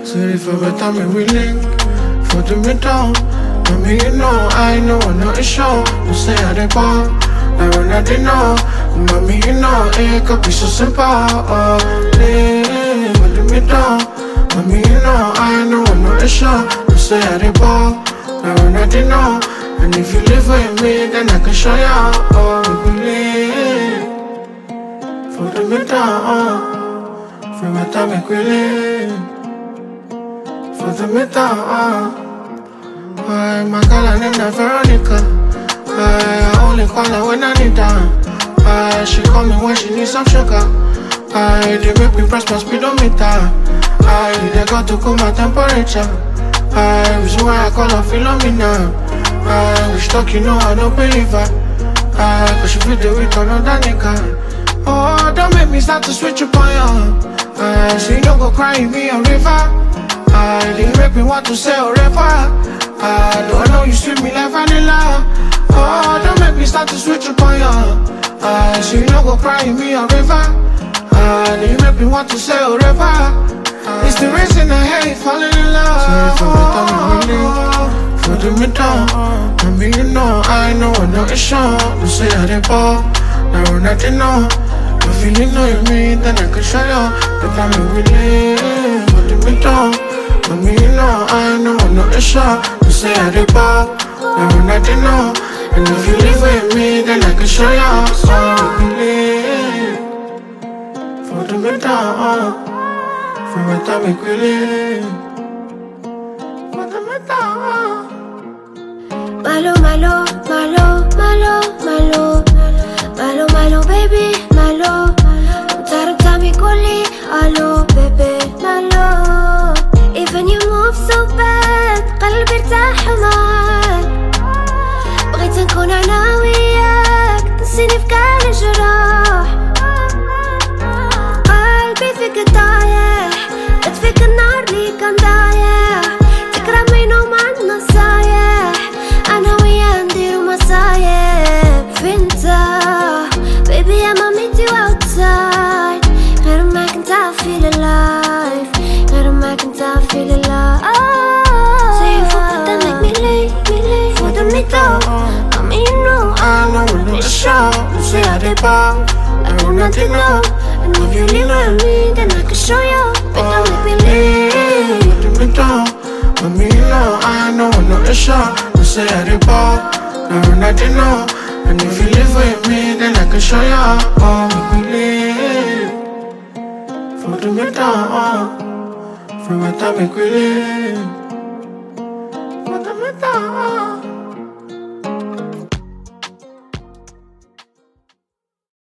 Sorry for the time we link. For the middle. Mommy, you know, I know, no issue. You say I dey ball, I when I didn't know. Mommy, you know, it could be so simple. Oh, live for the middle. Mommy, you know, I know, no issue. You say I dey ball, I when I didn't know. And if you live with me, then I can show you. Oh, we live for the middle. From my time we live for the middle. My girl, her name is Veronica. I only call her when I need her. She call me when she needs some sugar. They make me press my speedometer. They got to cool my temperature. Reason why I call her Philomena. We stuck, you know I don't believe her. Cause she feel the week another nigga. Oh, don't make me start to switch up on you. So you don't go crying me a river. They make me want to say forever. I know you sweet me like vanilla. Oh, don't make me start to switch up on you. So you don't go crying me a river. You make me want to say forever. It's the reason I hate falling in love. Sorry for the time we live for the middle. I mean, you know, I know, no issue. You say I dey ball, now when I didn't know. If you know you mean, then I can show you the time we live for the middle. I mean, you know, I know, no issue. You say I dey ball, now when I didn't know. And if you live with me, then I can show you how we live for the middle. From my time we live for the middle. Malo, malo, malo, malo, malo, malo, malo, baby, malo. I'm tired of time you calling, hello, baby, malo. Even you move so bad, قلبي ارتاح معاك. بغيت نكون انا وياك، تنسيني في كل الجراح. قلبي فيك طايح، اطفيك النار اللي كان ضايع. تكرمين ومع النصايح، انا وياه نديرو مصايب. فينتا baby I'm a meet you outside. غير معاك انت I feel alive. غير معاك انت I feel alive. Say you forgot that make me late for the middle. I mean you know I know it's show. You say I dey ball, I know nothing know. And if you lean on me then I can show you. But don't make me late for the middle. I mean, you know, I know, no issue. You say I dey ball, now when I didn't know. And if you live with me, then I can show you how we live for the middle. From my time we live for the middle.